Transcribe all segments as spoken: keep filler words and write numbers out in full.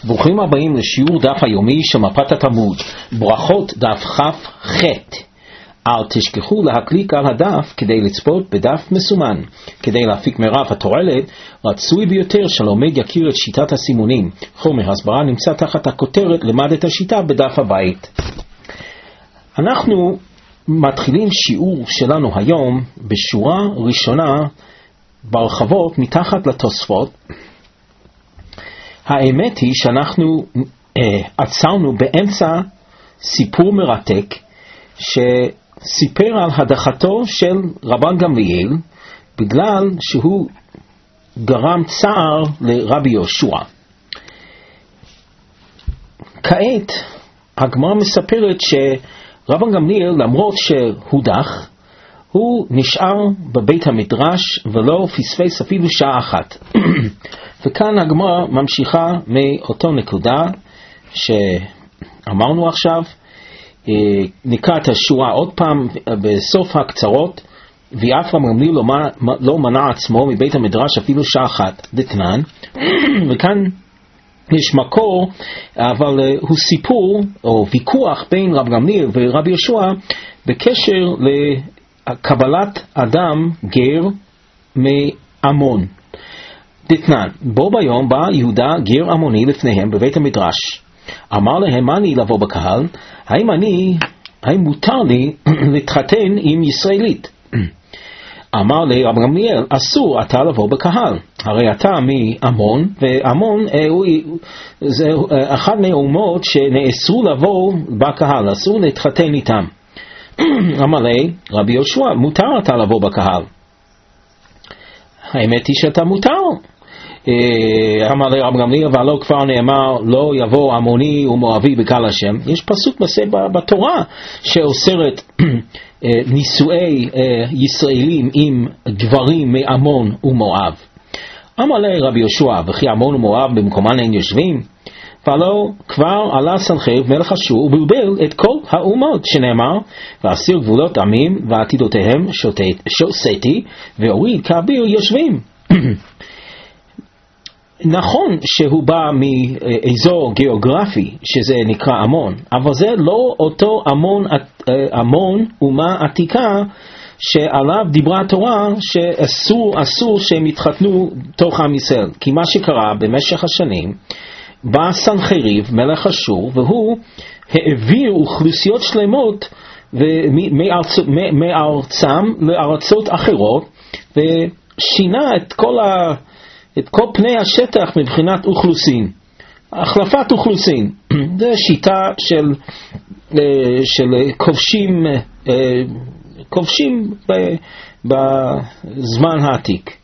ברוכים הבאים לשיעור דף היומי של מפת התלמוד, ברכות דף כ"ח. אל תשכחו להקליק על הדף כדי לצפות בדף מסומן. כדי להפיק מרב התועלת, רצוי ביותר שלומד יכיר את שיטת הסימונים. חומר הסברה נמצא תחת הכותרת למד את השיטה בדף הבית. אנחנו מתחילים שיעור שלנו היום בשורה ראשונה ברחבות מתחת לתוספות. האמת היא שאנחנו אה, עצרנו באמצע סיפור מרתק שסיפר על הדחתו של רבן גמליאל בגלל שהוא גרם צער לרבי יהושע. כעת הגמרא מספרת שרבן גמליאל למרות שהודח הוא נשאר בבית המדרש ולא פספס אפילו שעה אחת. וכאן הגמרא ממשיכה מאותו נקודה שאמרנו עכשיו. נקרא את השורה עוד פעם בסוף הקצרות. ואף רבן גמליאל לא מנע עצמו מבית המדרש אפילו שעה אחת דתנן. וכאן יש מקור, אבל הוא סיפור או ויכוח בין רבן גמליאל ורבי יהושע בקשר לקבלת אדם גר מעמון. דתנן, בו ביום בא יהודה גר עמוני לפניהם בבית המדרש. אמר להם, מה אני לבוא בקהל? האם אני, האם מותר לי להתחתן עם ישראלית? אמר לי רבן גמליאל, אסור אתה לבוא בקהל. הרי אתה מעמון, ועמון זה אחד מהאומות שנאסרו לבוא בקהל, אסור להתחתן איתם. אמר לי רבי יהושע, מותר אתה לבוא בקהל. האמת היא שאתה מותר. אמר לי רבן גמליאל, והלא כבר נאמר לא יבוא עמוני ומואבי בקהל השם. יש פסוק בתורה שאוסרת נישואי ישראלים עם גברים מעמון ומואב. אמר לי רבי יהושע, וכי עמון ומואב במקומן הם יושבים? ולא כבר עלה סנחריב מלך אשור ובלבל את כל האומות, שנאמר ואסיר גבולות עמים ועתידותיהם שוסתי והוריד כאביר יושבים. נכון שהוא בא מאזור גיאוגרפי שזה נקרא עמון, אבל זה לא אותו עמון, עמון אומה עתיקה שעליו דיברה התורה שאסור אסור שהם יתחתנו תוך עם ישראל. כי מה שקרה במשך השנים, בא סנחריב מלך אשור והוא העביר אוכלוסיות שלמות מארצם לארצות אחרות ושינה את כל ה את כל פני השטח מבחינת אוכלוסין, החלפת אוכלוסין. זה שיטה של של כובשים כובשים בזמן העתיק.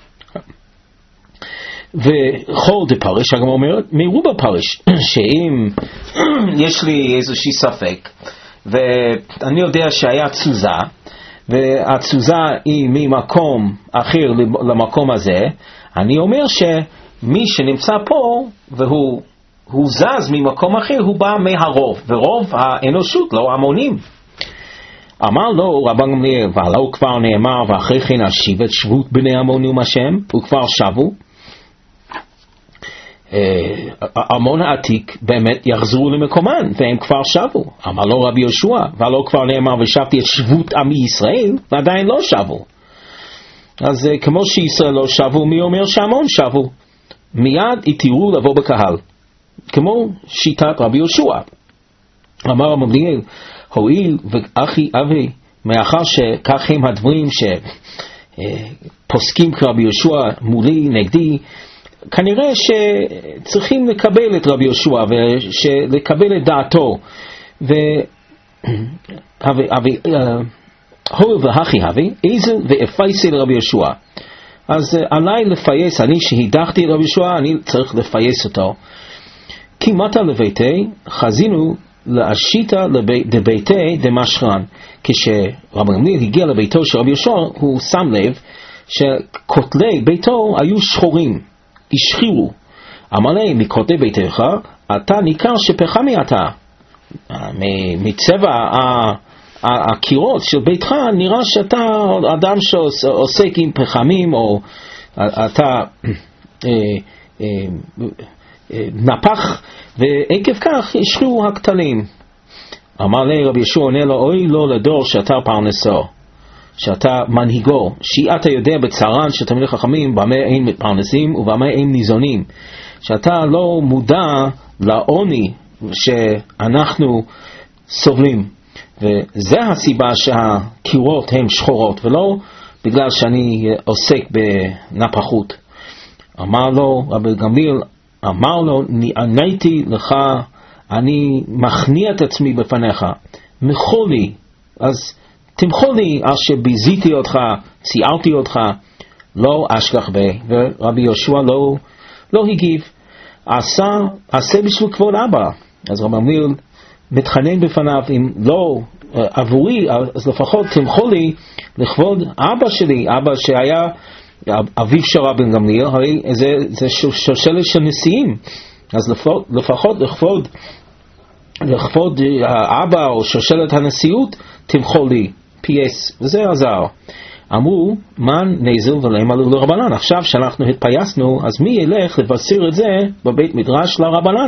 וכל דפרש, הגמרא אומרת, מרובה פרש, שאם יש לי איזושהי ספק ואני יודע שהיה תזוזה והתזוזה היא ממקום אחר למקום הזה, אני אומר שמי שנמצא פה והוא הוא זז ממקום אחר, הוא בא מהרוב, ורוב האנושות לא המונים. אמר לו רבן גמליאל, והלא כבר נאמר ואחרי כן אשיב את שבות בני עמון עם השם, וכבר שבו. עמון העתיק באמת יחזרו למקומן והם כבר שבו. אמר לו רבי יהושע, והלא כבר נאמר ושבתי את שבות עמי ישראל ועדיין לא שבו. אז כמו שישראל לא שבו, מי אומר שעמון שבו? מיד יתירו לבוא בקהל, כמו שיטת רבי יהושע. אמר רבן גמליאל, הואיל ואחי אבי, מאחר שכך הם הדברים שפוסקים כרבי יהושע מולי נגדי, כנראה שצריכים לקבל את רבי יהושע ולקבל את דעתו. הואיל והכי אבי, איזל ואפייסי לרבי יהושע. אז עליי לפייס, אני שהידחתי את רבי יהושע, אני צריך לפייס אותו. כי מתה לביתי, חזינו לאשיתה לביתי דמשכרן. כשרבן גמליאל הגיע לביתו של רבי יהושע, הוא שם לב שכותלי ביתו היו שחורים, השחירו. אמר להם, מכותלי ביתך, אתה ניכר שפחמי אתה. מצבע הקירות של ביתך נראה שאתה אדם שעוסק עם פחמים, או אתה נפח, ועקב כך ישחו הכתלים. אמר לי רבי ישוע עונה לו, אוי לו לדור שאתה פרנסו, שאתה מנהיגו, שאתה יודע בצערן שתלמידי חכמים במה אין מתפרנסים ובמה אין ניזונים, שאתה לא מודע לעוני שאנחנו סובלים, וזה הסיבה שהקירות הן שחורות ולא בגלל שאני עוסק בנפחות. אמר לו רבי גמליאל, אמר לו, נעניתי לך, אני מכניע את עצמי בפניך, מחול לי, אז תמחול לי על שביזיתי אותך, ציירתי אותך, לא אשכח בי. ורבי יהושע לא, לא הגיב, עשה, עשה בשביל כבוד אבא. אז רבי גמליאל מתחנן בפניו, אם לא עבורי, אז לפחות תמחול לי לכבוד אבא שלי, אבא שהיה אביו של רבי גמליאל, הרי זה, זה שושלת של נשיאים, אז לפחות, לפחות לכבוד, לכבוד האבא או שושלת הנשיאות, תמחול לי, פייס, וזה עזר. אמרו, מן נזל ולהם עלו לרבנן. עכשיו שאנחנו התפייסנו, אז מי ילך לבשר את זה בבית מדרש לרבנן?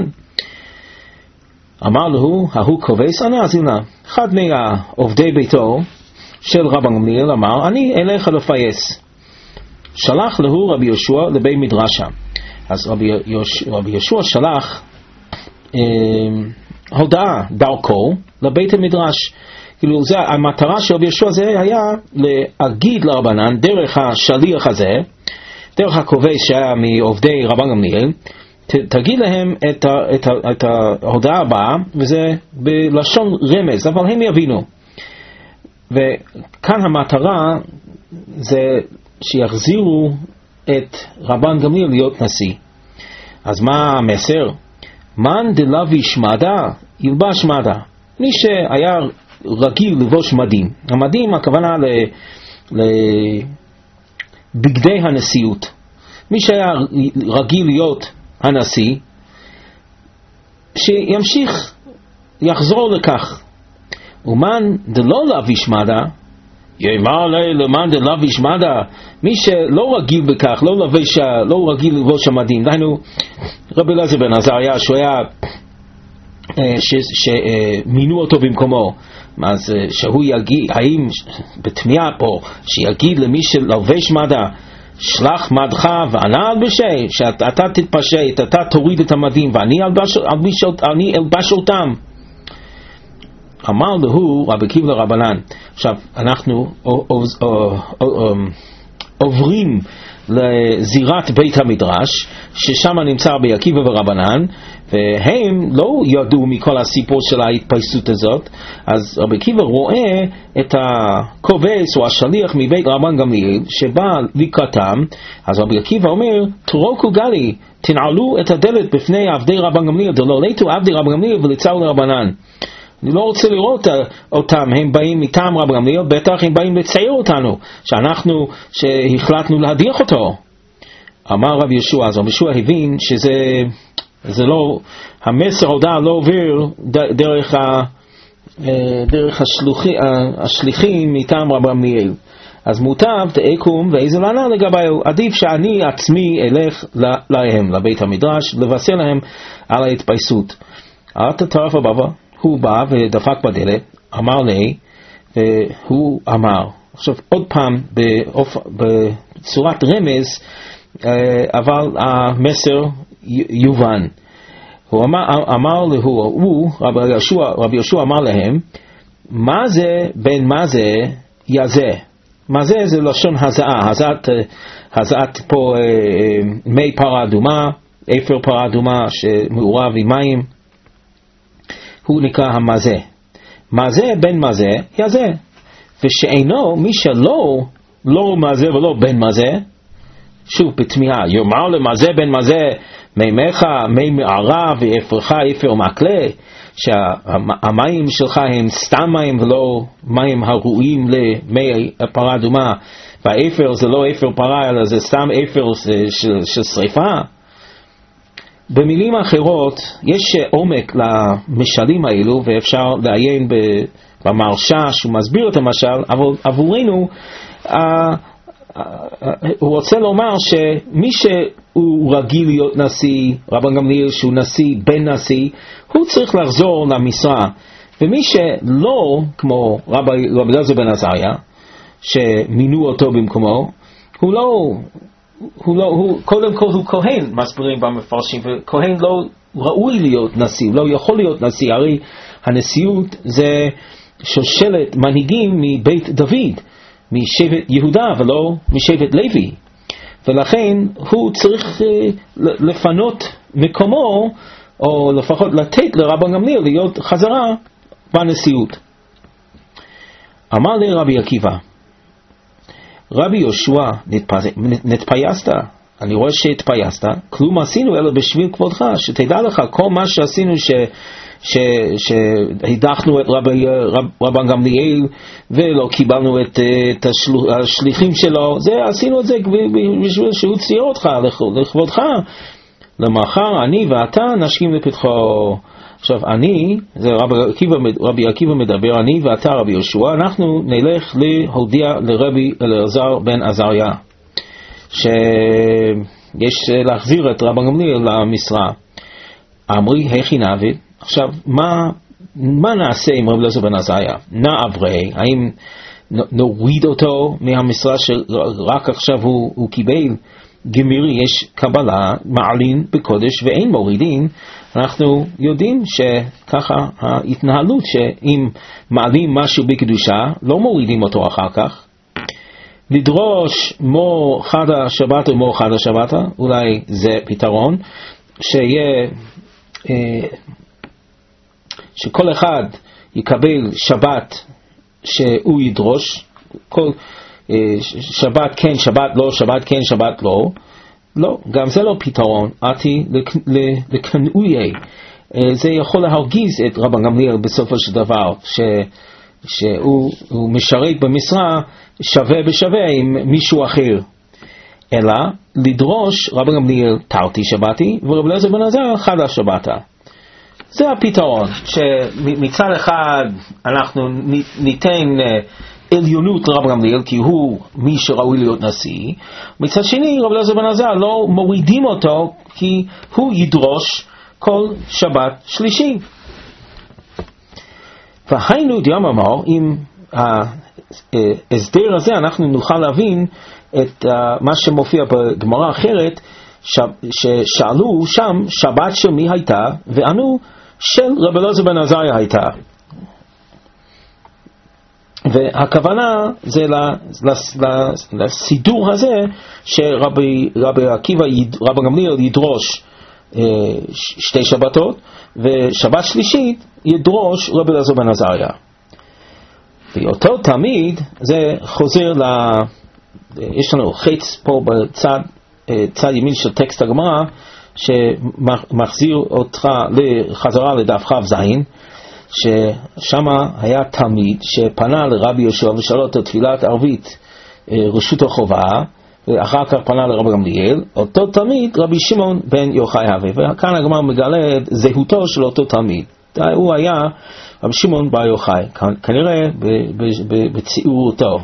אמר לו, ההוא כובס, אני אזינה. אחד מהעובדי ביתו של רבי גמליאל אמר, אני אלך לפייס. שלח לו רבי יהושע לבית מדרשה. אז רבי יהושע, רבי יהושע שלח אה, הודעה דרכו לבית המדרש. כאילו זה, המטרה של רבי יהושע זה היה להגיד לרבנן דרך השליח הזה, דרך הכובש שהיה מעובדי רבי גמליאל, ת, תגיד להם את, ה, את, ה, את ההודעה הבאה, וזה בלשון רמז, אבל הם יבינו. וכאן המטרה זה שיחזירו את רבן גמליאל להיות נשיא. אז מה המסר? מן דלביש מדה ילבש מדה. מי שהיה רגיל לבוש מדים, המדים הכוונה לבגדי הנשיאות, מי שהיה רגיל להיות הנשיא שימשיך, יחזור לכך. ומן דלא לביש מדה, יאמר למאן דלביש מדה, מי שלא רגיל בכך, לא לבש, לא רגיל לבוש המדים. דהיינו רבי אלעזר בן עזריה שהוא היה שמינו אותו במקומו, אז שהוא יגיד, האם בתמיהה פה שיגיד למי שלבש מדה, שלח מדך ואנה אלבשי, שאתה תתפשט, אתה תוריד את המדים ואני אלבש, אלבש, אני אלבש אותם. אמר לו רבי עקיבא לרבנן. עכשיו אנחנו עוברים לזירת בית המדרש, ששם נמצא רבי עקיבא ורבנן, והם לא ידעו מכל הסיפור של ההתפייסות הזאת. אז רבי עקיבא רואה את הכובש או השליח מבית רבן גמליאל שבא לקראתם. אז רבי עקיבא אומר, תרוקו גלי, תנעלו את הדלת בפני עבדי רבן גמליאל, דלא ליטו עבדי רבן גמליאל וליצאו לרבנן. אני לא רוצה לראות אותם, הם באים מטעם רבי גמליאל, בטח הם באים לצייר אותנו, שאנחנו, שהחלטנו להדיח אותו. אמר רבי יהושע, אז רבי יהושע הבין שזה, זה לא, המסר הודעה לא עובר דרך, ה, דרך השלוחי, השליחים מטעם רבי גמליאל. אז מוטב תאקום ואיזה לענה לגביו, עדיף שאני עצמי אלך להם, לבית המדרש, לבשר להם על ההתפייסות. אתה טרף הבא, הוא בא ודפק בדלת, אמר לי, והוא אמר, עכשיו עוד פעם בצורת רמז, אבל המסר יובן. הוא אמר, אמר לו, הוא, רבי יהושע, רבי יהושע אמר להם, מה זה בין מה זה יזה? מה זה? זה לשון הזעה, הזעת, הזעת פה מי פרה אדומה, אפר פרה אדומה שמעורב עם מים, הוא נקרא המזה. מזה בין מזה יזה. ושאינו מי שלא לא מזה ולא בין מזה, שוב בתמיהה, יאמר למזה בין מזה מימיך מי מערה ואפרך אפר מקלה, שהמים שלך הם סתם מים ולא מים הראויים למי פרה אדומה, והאפר זה לא אפר פרה אלא זה סתם אפר של, של שריפה. במילים אחרות, יש עומק למשלים האלו, ואפשר לעיין במרשה שהוא מסביר את המשל, אבל עבורנו הוא רוצה לומר שמי שהוא רגיל להיות נשיא, רבן גמליאל שהוא נשיא, בן נשיא, הוא צריך לחזור למשרה. ומי שלא, כמו רבי אלעזר בן עזריה, שמינו אותו במקומו, הוא לא, הוא לא, הוא, קודם כל הוא כהן, מסבירים במפרשים, וכהן לא ראוי להיות נשיא, לא יכול להיות נשיא, הרי הנשיאות זה שושלת מנהיגים מבית דוד, משבט יהודה ולא משבט לוי, ולכן הוא צריך לפנות מקומו, או לפחות לתת לרבן גמליאל להיות חזרה בנשיאות. אמר לי רבי עקיבא, רבי יהושע, נתפייסת? אני רואה שהתפייסת, כלום עשינו אלא בשביל כבודך, שתדע לך כל מה שעשינו ש... שהדחנו את רבי, רב, רבן גמליאל ולא קיבלנו את, את השליחים שלו, זה עשינו את זה בשביל שהוא צייר אותך לכבודך, למחר אני ואתה נשכים לפתחו. עכשיו אני, זה רבי עקיבא, רבי עקיבא מדבר, אני ואתה רבי יהושע, אנחנו נלך להודיע לרבי אלעזר בן עזריה שיש להחזיר את רבן גמליאל למשרה. אמרי הכי נעבד. עכשיו, מה, מה נעשה עם רבי אלעזר בן עזריה? נעברי, האם נוריד אותו מהמשרה שרק עכשיו הוא, הוא קיבל? גמירי, יש קבלה, מעלין בקודש ואין מורידין. אנחנו יודעים שככה ההתנהלות, שאם מעלים משהו בקדושה, לא מורידים אותו אחר כך. לדרוש מו חד השבת או מו חד השבת, אולי זה פתרון, שיהיה... שכל אחד יקבל שבת שהוא ידרוש, כל שבת כן, שבת לא, שבת כן, שבת לא, לא, גם זה לא פתרון, עתי לקנאויי. זה יכול להרגיז את רבן גמליאל בסופו של דבר, ש, שהוא משרת במשרה שווה בשווה עם מישהו אחר. אלא לדרוש רבן גמליאל תרתי שבתי ורבי אלעזר בן עזריה חד השבתה. זה הפתרון, שמצד אחד אנחנו ניתן עליונות לרבן גמליאל כי הוא מי שראוי להיות נשיא, מצד שני רבי אלעזר בן עזריה לא מורידים אותו כי הוא ידרוש כל שבת שלישי. והיינו דיום אמר, עם ההסדר הזה אנחנו נוכל להבין את מה שמופיע בגמרא אחרת, ששאלו שם שבת של מי הייתה, וענו של רבי אלעזר בן עזריה הייתה. והכוונה זה לסידור הזה שרבי רבי עקיבא, רבי גמליאל ידרוש שתי שבתות, ושבת שלישית ידרוש רבי אלעזר בן עזריה. ואותו תמיד זה חוזר ל... יש לנו חץ פה בצד צד ימין של טקסט הגמרא שמחזיר אותך לחזרה לדף חב זין, ששם היה תלמיד שפנה לרבי יהושע ושאל אותו תפילת ערבית רשות החובה, ואחר כך פנה לרבי גמליאל. אותו תלמיד רבי שמעון בן יוחאי הווה, וכאן הגמרא מגלה את זהותו של אותו תלמיד. הוא היה רבי שמעון בר יוחאי, כנראה בציורותו.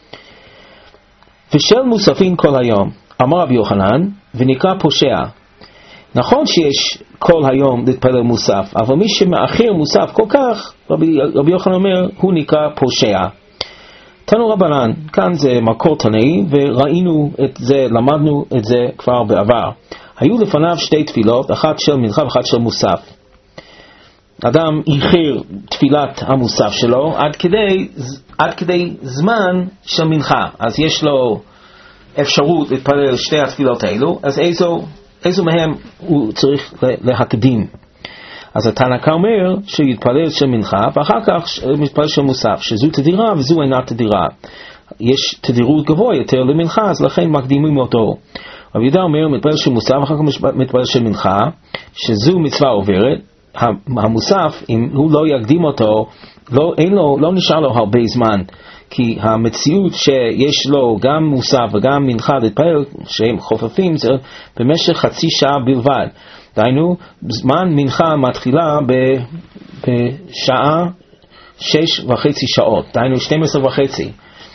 ושל מוספין כל היום, אמר רבי יוחנן, ונקרא פושע. נכון שיש כל היום להתפלל מוסף, אבל מי שמאחר מוסף כל כך, רבי, רבי יוחנן אומר, הוא נקרא פושע. תנו רבנן, כאן זה מקור תנאי, וראינו את זה, למדנו את זה כבר בעבר. היו לפניו שתי תפילות, אחת של מנחה ואחת של מוסף. אדם איחר תפילת המוסף שלו עד כדי, עד כדי זמן של מנחה, אז יש לו אפשרות להתפלל שתי התפילות האלו, אז איזו, איזו מהם הוא צריך להקדים. אז התנא אומר שיתפלל של מנחה ואחר כך מתפלל של מוסף, שזו תדירה וזו אינה תדירה. יש תדירות גבוה יותר למנחה, אז לכן מקדימים אותו. רבי יהודה אומר מתפלל של מוסף ואחר כך מתפלל של מנחה, שזו מצווה עוברת. המוסף, אם הוא לא יקדים אותו, לא, אין לו, לא נשאר לו הרבה זמן, כי המציאות שיש לו גם מוסף וגם מנחה להתפלל שהם חופפים זה במשך חצי שעה בלבד. דהיינו, זמן מנחה מתחילה בשעה שש וחצי שעות, דהיינו שתים עשרה וחצי.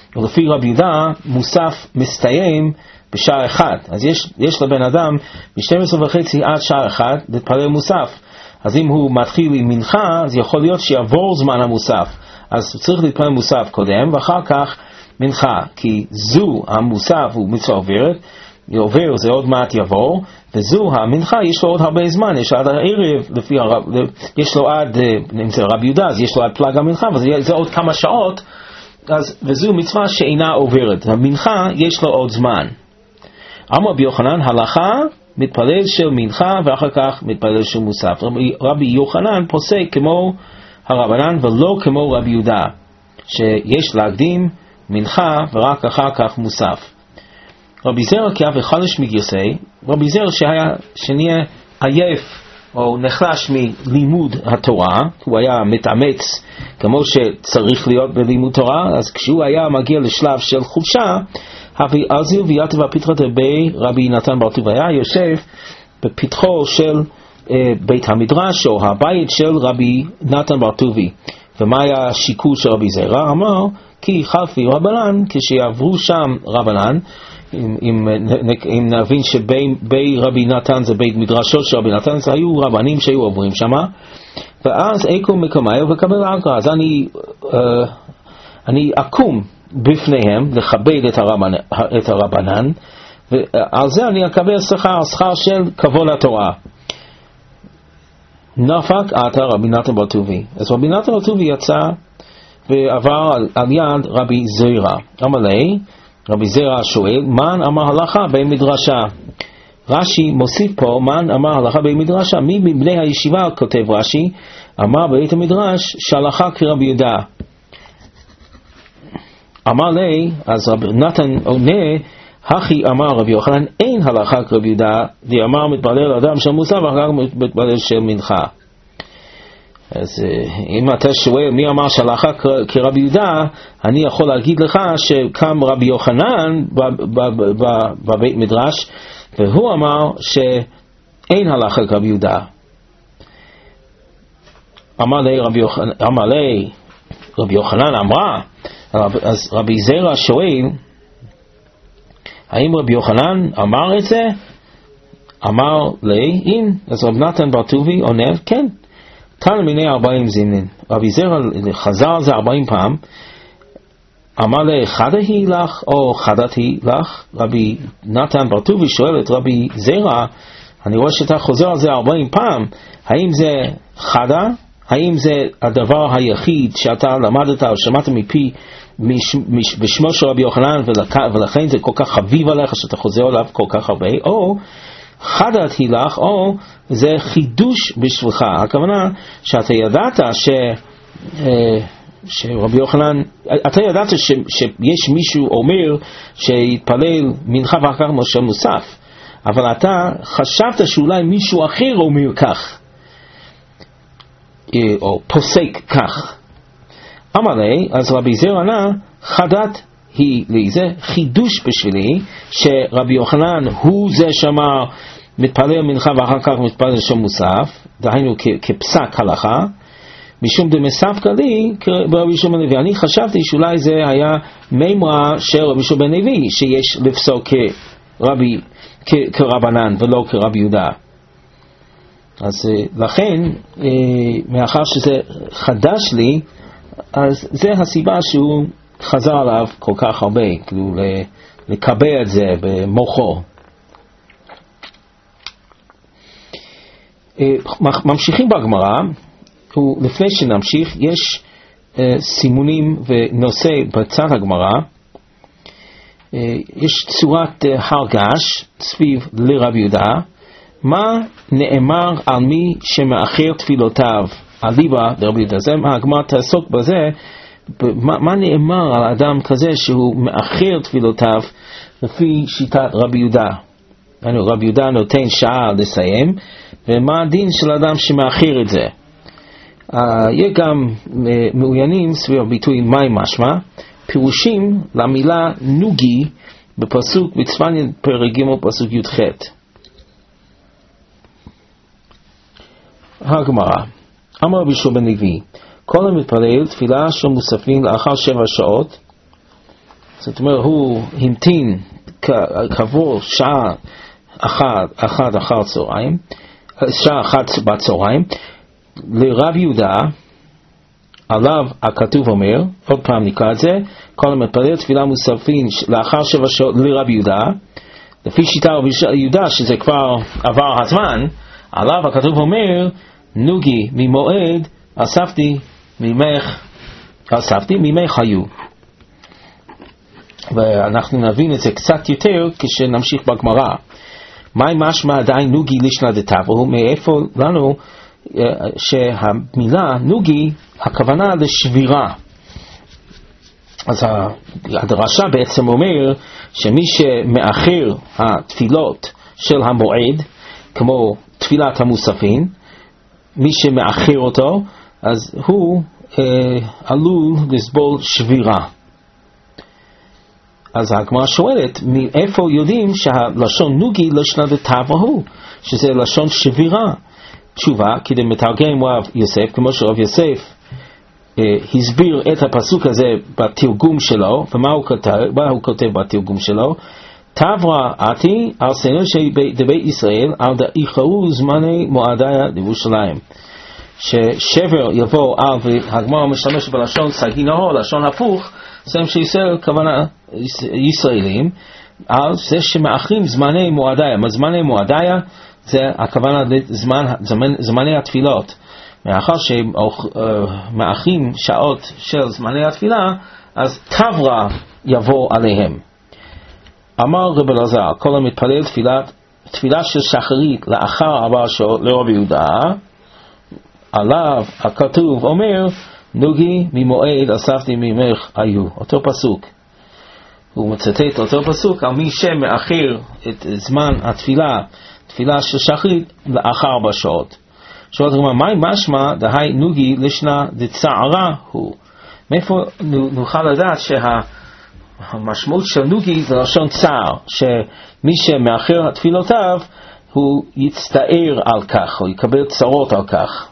ולפי רבי יהודה מוסף מסתיים בשעה אחת. אז יש, יש לבן אדם מ-שתים עשרה וחצי עד שעה אחת להתפלל מוסף. אז אם הוא מתחיל עם מנחה, אז יכול להיות שיעבור זמן המוסף. אז צריך להתפלל מוסף קודם, ואחר כך מנחה. כי זו המוסף הוא מצווה עוברת, עובר זה עוד מעט יעבור, וזו המנחה יש לו עוד הרבה זמן, יש עד הערב, לפי הרב, יש לו עד, אם זה רבי יהודה, אז יש לו עד פלג המנחה, אבל זה עוד כמה שעות, אז, וזו מצווה שאינה עוברת. המנחה יש לו עוד זמן. אמר רבי יוחנן, הלכה מתפלל של מנחה ואחר כך מתפלל של מוסף. רבי, רבי יוחנן פוסק כמו הרבנן ולא כמו רבי יהודה, שיש להקדים מנחה ורק אחר כך מוסף. רבי זרע כאב וחלש מגרסי, רבי זרע שהיה, שנהיה עייף או נחלש מלימוד התורה, הוא היה מתאמץ כמו שצריך להיות בלימוד תורה, אז כשהוא היה מגיע לשלב של חופשה, אבי עזיל ויתב הפתחת בי רבי נתן בר טוב היה יושב בפתחו של אה, בית המדרש או הבית של רבי נתן בר טובי. ומה היה השיקול של רבי זרע? אמר כי חלפי רבנן, כשיעברו שם רבנן, אם, אם, אם נבין שבי רבי נתן זה בית מדרשות של רבי נתן, זה היו רבנים שהיו עוברים שם, ואז אקו מקומי וקבל אגרה. אז אני, אה, אני אקום בפניהם לכבד את, הרבנ, את הרבנן, ועל זה אני אקבל שכר, שכר של כבוד התורה. נפק עתה רבי נתן בר טובי. אז רבי נתן בר טובי יצא ועבר על, על יד רבי זרע. אמר לי, רבי זרע שואל, מן אמר הלכה במדרשה? רש"י מוסיף פה, מן אמר הלכה במדרשה? מי מבני הישיבה, כותב רש"י, אמר בית המדרש שהלכה כרבי יהודה. אמר לי, אז רבי נתן עונה, הכי אמר רבי יוחנן, אין הלכה כרבי יהודה, ואמר מתפלל אדם של מוסף ואחר כך מתפלל של מנחה. אז אם אתה שואל מי אמר שהלכה כרבי יהודה, אני יכול להגיד לך שקם רבי יוחנן בבית מדרש, והוא אמר שאין הלכה כרבי יהודה. אמר לי רבי יוחנן, אמר לי רבי יוחנן אמרה, אז רבי זרע שואל, האם רבי יוחנן אמר את זה? אמר לי, אין. אז רבי נתן בר טובי עונה, כן. תן מיני ארבעים זימנין. רבי זרע חזר על זה ארבעים פעם. אמר לי, חדה היא לך או חדת היא לך? רבי נתן בר טובי שואל את רבי זרע, אני רואה שאתה חוזר על זה ארבעים פעם, האם זה חדה? האם זה הדבר היחיד שאתה למדת או שמעת מפי מש, מש, בשמו של רבי יוחנן ולכן זה כל כך חביב עליך שאתה חוזר עליו כל כך הרבה, או חדת היא לך, או זה חידוש בשבילך. הכוונה שאתה ידעת ש, שרבי יוחנן, אתה ידעת ש, שיש מישהו אומר שיתפלל מנחה ואחר כך משה מוסף, אבל אתה חשבת שאולי מישהו אחר אומר כך או פוסק כך. אמר לי, אז רבי זרע ענה, חדת היא לי, זה חידוש בשבילי שרבי יוחנן הוא זה שאמר מתפלל מנחה ואחר כך מתפלל של מוסף, דהיינו כפסק הלכה, משום דמספקא לי ברבי יהושע בן לוי. אני חשבתי שאולי זה היה מימרה של רבי יהושע בן לוי שיש לפסוק כרבי כרבנן ולא כרבי יהודה. אז לכן, מאחר שזה חדש לי, אז זה הסיבה שהוא חזר עליו כל כך הרבה, כאילו לקבע את זה במוחו. ממשיכים בגמרא, לפני שנמשיך, יש סימונים ונושא בצד הגמרא, יש צורת הרגש סביב לרבי יהודה, מה נאמר על מי שמאחר תפילותיו, אליבא דרבי יהודה. זה הגמרא תעסוק בזה, מה, מה נאמר על אדם כזה שהוא מאחר תפילותיו לפי שיטת רבי יהודה. רבי יהודה נותן שעה לסיים, ומה הדין של אדם שמאחר את זה. Uh, יהיה גם uh, מעוינים סביב הביטוי מהי משמע, פירושים למילה נוגי בפסוק בצפניה פרק ג' פסוק י"ח. הגמרא, אמר רבי יהושע בן לוי, כל המתפלל תפילה של מוספים לאחר שבע שעות, זאת אומרת, הוא המתין כעבור שעה אחת, אחת אחר צהריים, שעה אחת בצהריים, לרב יהודה, עליו הכתוב אומר, עוד פעם נקרא את זה, כל המתפלל תפילה מוספין לאחר שבע שעות לרב יהודה, לפי שיטה רב יהודה שזה כבר עבר הזמן, עליו הכתוב אומר, נוגי ממועד אספתי ממך, אספתי ממך היו. ואנחנו נבין את זה קצת יותר כשנמשיך בגמרא. מה משמע עדיין נוגי לשנה דתבו? מאיפה לנו שהמילה נוגי הכוונה לשבירה. אז הדרשה בעצם אומר שמי שמאחר התפילות של המועד, כמו תפילת המוספין, מי שמאחר אותו, אז הוא אה, עלול לסבול שבירה. אז הגמרא שואלת, מאיפה יודעים שהלשון נוגי לשנה דתבו, שזה לשון שבירה? תשובה, כדי מתרגם רב יוסף, כמו שרב יוסף אה, הסביר את הפסוק הזה בתרגום שלו, ומה הוא כותב, מה הוא כותב בתרגום שלו? תברא עתי על סנר דבית ישראל על דאיחרו זמני מועדיה לירושלים. ששבר יבוא על, והגמרא משתמש בלשון סגינו, לשון הפוך, זה שישראל כוונה ישראלים, על זה שמאחרים זמני מועדיה. מה זמני מועדיה? זה הכוונה לזמן, זמן, זמני התפילות. מאחר שמאחרים שעות של זמני התפילה, אז תברא יבוא עליהם. אמר רב אלעזר, כל המתפלל תפילה, תפילה של שחרית לאחר ארבע שעות לרב יהודה, עליו הכתוב אומר, נוגי ממועד אספתי ממך היו. אותו פסוק. הוא מצטט אותו פסוק על מי שמאחר את זמן התפילה, תפילה של שחרית לאחר ארבע שעות. שואלת הגמרא, מה משמע דהי נוגי לשנה דצערה הוא? מאיפה נוכל לדעת שהמשמעות של נוגי זה לשון צער, שמי שמאחר תפילותיו הוא יצטער על כך, הוא יקבל צרות על כך.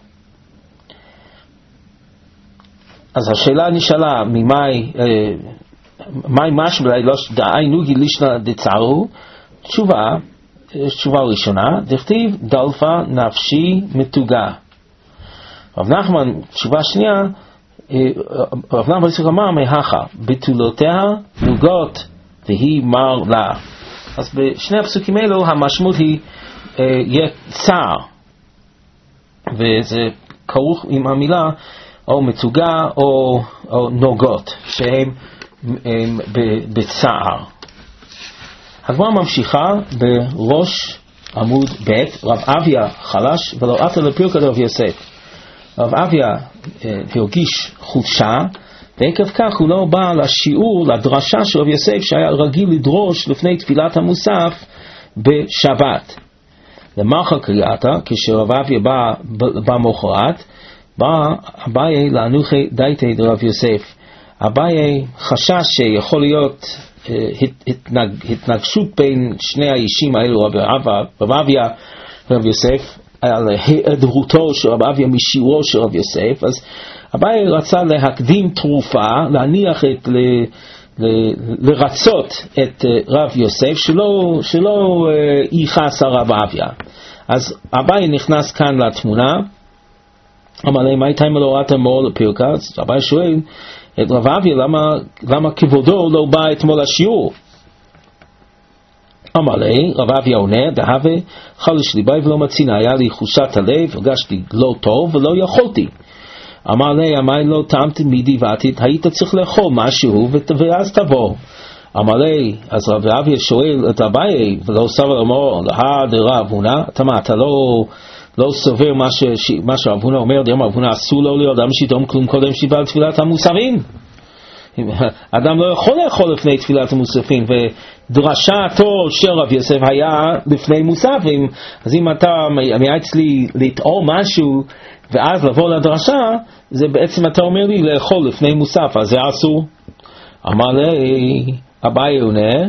אז השאלה נשאלה, ממאי, מאי משמע דהי נוגי לשנה דצערו? תשובה, תשובה ראשונה, דכתיב דלפה נפשי מתוגה. רב נחמן, תשובה שנייה, רב נחמן בריסוק אמר מהכה, בתולותיה נוגות והיא מר לה. אז בשני הפסוקים האלו המשמעות היא יהיה צער, וזה כרוך עם המילה או מתוגה או, או נוגות, שהם הם, בצער. הגמרא ממשיכה בראש עמוד ב', רב אביה חלש ולא עטה לפרקת רב יוסף. רב אביה הרגיש חולשה, ועקב כך הוא לא בא לשיעור, לדרשה של רב יוסף שהיה רגיל לדרוש לפני תפילת המוסף בשבת. למחר קריאתה, כשרב אביה בא במחרת, בא אביי לאנוכי דייתי דרב יוסף. אביי חשש שיכול להיות התנג, התנגשות בין שני האישים האלו, רב אביה ורב יוסף, על היעדרותו של רב אביה משיעורו של רב יוסף. אז אביי רצה להקדים תרופה, להניח את, ל, ל, לרצות את רב יוסף שלא, שלא ייחס הרב אביה. אז אביי נכנס כאן לתמונה, אמר להם, מה הייתה אם לא ראתה מאור לפרקה? אז אביי שואל את רב אביה, למה, למה כבודו לא בא אתמול לשיעור? אמר לי, רב אביה עונה, דהווה חלש ליבי ולא מצינה, היה לי חושת הלב, הרגשתי לא טוב ולא יכולתי. אמר לי, אמר לא טעמתי מידי ועתיד, היית צריך לאכול משהו ואז תבוא. אמר לי, אז רב אביה שואל את אביי, ולא סבר אמור, להה דרב הונה, אתה מה, אתה לא... לא סובר מה, ש... מה שרב הונה אומר, דיום רב הונה אסור לו לאדם שיתום כלום קודם שבא לתפילת המוספין. אדם לא יכול לאכול לפני תפילת המוספין, ודרשתו של רב יוסף היה לפני מוספים. אז אם אתה מייעץ לי לטעום משהו ואז לבוא לדרשה, זה בעצם אתה אומר לי לאכול לפני מוסף, אז זה אסור. אמר לי אביי עונה,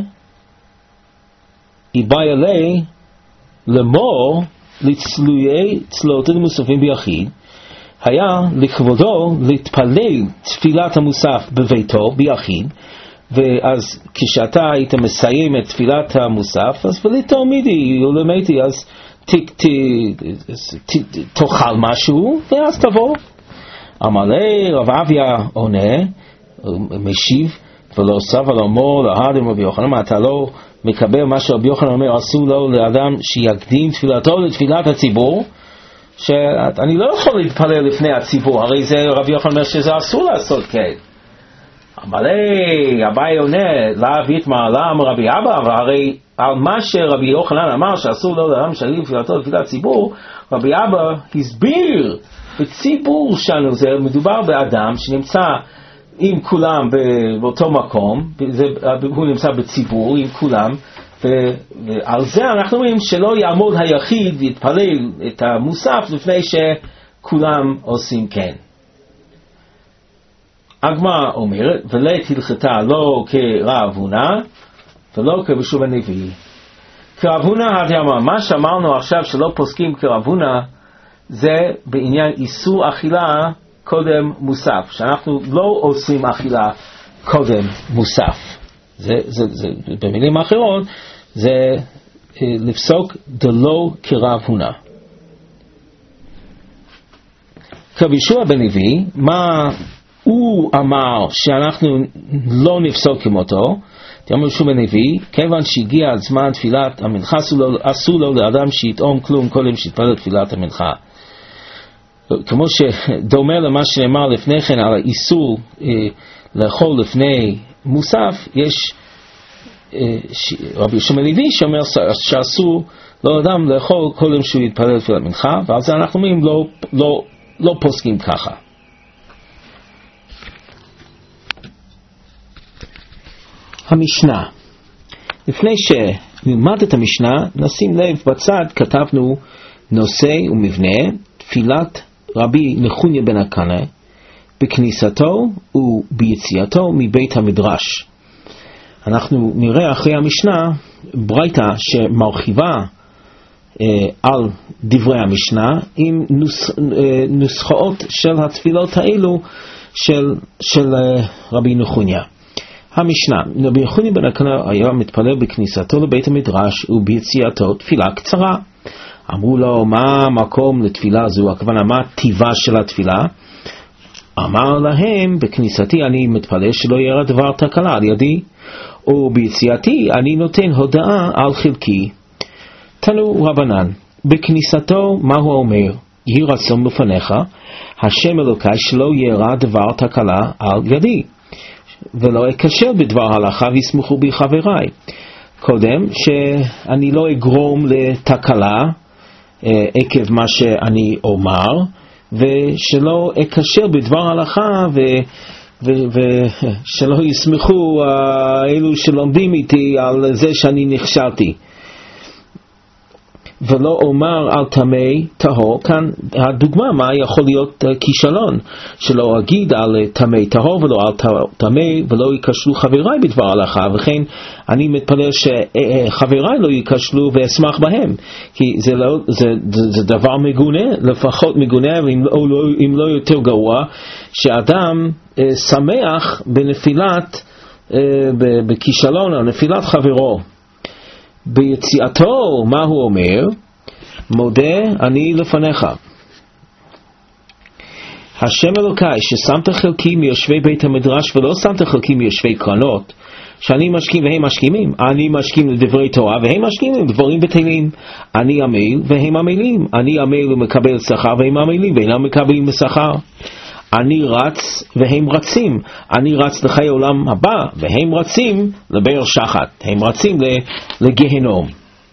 איבאי עלי למור לצלויי צלעות המוספים ביחיד, היה לכבודו להתפלל תפילת המוסף בביתו ביחיד, ואז כשאתה היית מסיים את תפילת המוסף, אז ולתלמידי ולמתי, אז ת, ת, ת, ת, תאכל משהו ואז תבוא. אמר לי רב אביה עונה, משיב, ולא סב על אמור להדם רבי יוחנן, מה אתה לא מקבל מה שרבי יוחנן אומר, אסור לו לאדם שיקדים תפילתו לתפילת הציבור, שאני לא יכול להתפלל לפני הציבור, הרי זה רבי יוחנן אומר שזה אסור לעשות כן. אבל אביי עונה, להביא את מעלם רבי אבא, והרי על מה שרבי יוחנן אמר שאסור לו לאדם שיקדים תפילתו לתפילת הציבור, רבי אבא הסביר בציבור שלנו, זה מדובר באדם שנמצא עם כולם באותו מקום, הוא נמצא בציבור עם כולם, ועל זה אנחנו אומרים שלא יעמוד היחיד להתפלל את המוסף לפני שכולם עושים כן. הגמרא אומרת, ולית הלכתה לא כרב הונא ולא כרשום הנביאי. כרב הונא הדאמר, מה שאמרנו עכשיו שלא פוסקים כרב הונא, זה בעניין איסור אכילה קודם מוסף, שאנחנו לא עושים אכילה קודם מוסף. זה, זה, זה, במילים אחרות, זה לפסוק דלא כרב הונא. כרב ישוע בן לוי, מה הוא אמר שאנחנו לא נפסוק כמותו? תאמר ישוע בן לוי, כיוון שהגיע זמן תפילת המנחה, אסור לו לאדם שיטעום כלום קודם שיתפלל תפילת המנחה. כמו שדומה למה שנאמר לפני כן על האיסור אה, לאכול לפני מוסף, יש אה, ש... רבי יהושע בן לוי שאומר שאסור לאדם לאכול קודם שהוא יתפלל תפילת מנחה, ועל זה אנחנו אומרים לא, לא, לא פוסקים ככה. המשנה, לפני שנלמד את המשנה נשים לב בצד כתבנו נושא ומבנה תפילת רבי נחוניה בן הקנה בכניסתו וביציאתו מבית המדרש. אנחנו נראה אחרי המשנה ברייתא שמרחיבה אה, על דברי המשנה עם נוס, אה, נוסחאות של התפילות האלו של, של אה, רבי נחוניה. המשנה, רבי נחוניה בן הקנה היה מתפלל בכניסתו לבית המדרש וביציאתו תפילה קצרה. אמרו לו, מה המקום לתפילה זו? הכוונה, מה הטיבה של התפילה? אמר להם, בכניסתי אני מתפלל שלא יראה דבר תקלה על ידי, וביציאתי אני נותן הודעה על חלקי. תנו רבנן, בכניסתו מה הוא אומר? יהי רצון לפניך, השם אלוקי שלא יראה דבר תקלה על ידי, ולא אקשר בדבר הלכה ויסמכו בי חבריי. קודם, שאני לא אגרום לתקלה, עקב מה שאני אומר, ושלא אקשר בדבר הלכה, ושלא יסמכו אלו שלומדים איתי על זה שאני נכשלתי. ולא אומר על תמי טהור, כאן הדוגמה מה יכול להיות כישלון, שלא אגיד על תמי טהור ולא על תמי ולא יקשלו חבריי בדבר הלכה, וכן אני מתפלל שחבריי לא יקשלו ואשמח בהם, כי זה, לא, זה, זה, זה דבר מגונה, לפחות מגונה, ואם לא, אם לא יותר גרוע, שאדם אה, שמח בנפילת, אה, בכישלון או נפילת חברו. ביציאתו מה הוא אומר? מודה אני לפניך השם אלוקי ששמת חלקי מיושבי בית המדרש ולא שמת חלקי מיושבי קרנות, שאני משכים והם משכימים. אני משכים לדברי תורה והם משכימים לדברים בטלים. אני עמל והם עמלים. אני עמל ומקבל שכר והם עמלים ואינם מקבלים שכר. אני רץ והם רצים. אני רץ לחיי עולם הבא והם רצים לבאר שחת, הם רצים לגהנום.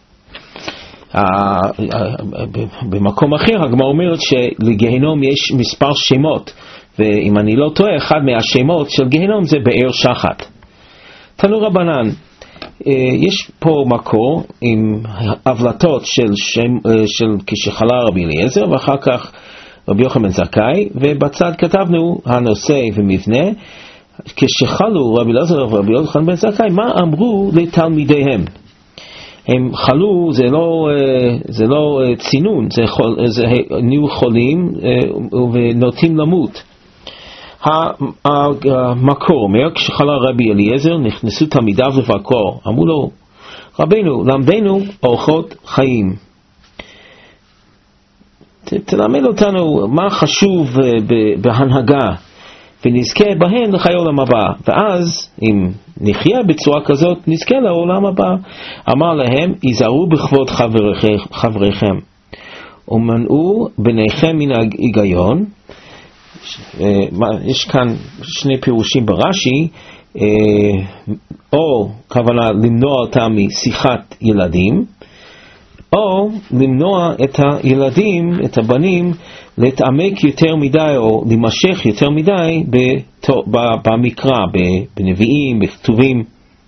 במקום אחר הגמרא אומרת שלגהנום יש מספר שמות, ואם אני לא טועה אחד מהשמות של גהנום זה באר שחת. תנו רבנן, יש פה מקור עם הבלטות של, שם, של כשחלה רבי אליעזר ואחר כך רבי יוחנן בן זכאי, ובצד כתבנו הנושא ומבנה. כשחלו רבי אליעזר ורבי יוחנן בן זכאי, מה אמרו לתלמידיהם? הם חלו, זה לא, זה לא צינון, זה, חול, זה נהיו חולים ונוטים למות. המקור אומר, כשחלה רבי אליעזר נכנסו תלמידיו לבקרו, אמרו לו, רבינו, למדנו אורחות חיים, ת, תלמד אותנו מה חשוב בהנהגה ונזכה בהן לחיי עולם הבא, ואז אם נחיה בצורה כזאת נזכה לעולם הבא. אמר להם, היזהרו בכבוד חבריכם ומנעו ביניכם מן ההיגיון. יש כאן שני פירושים ברש"י, או כוונה למנוע אותם משיחת ילדים, או למנוע את הילדים, את הבנים, להתעמק יותר מדי או להימשך יותר מדי במקרא, בנביאים, בכתובים.